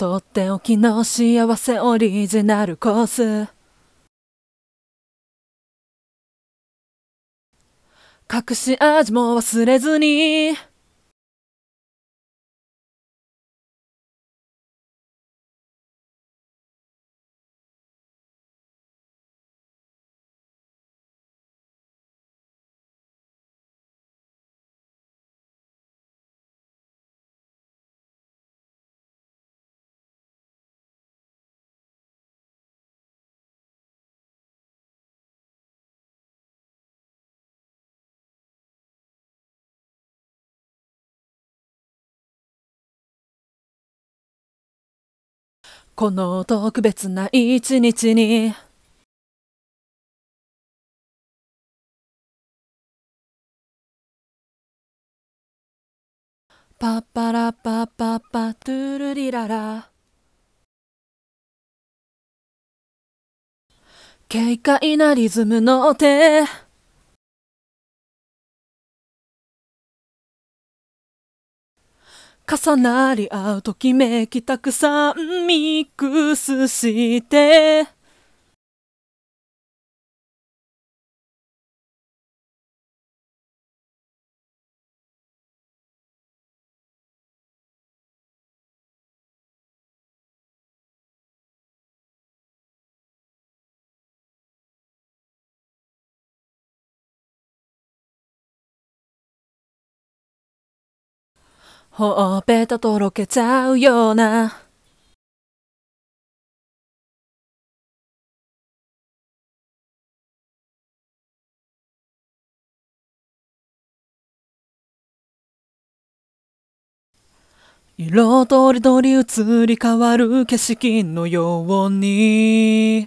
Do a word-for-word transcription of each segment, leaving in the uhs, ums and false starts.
とっておきの幸せオリジナルコース、隠し味も忘れずに。この特別な一日にパッパラパッパッパトゥルリララ、軽快なリズムの音、重なり合うときめきたくさんミックスして、ほっぺたとろけちゃうような、色とりどり移り変わる景色のように、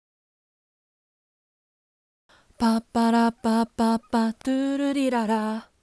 パッパラパッパッパトゥルリララ、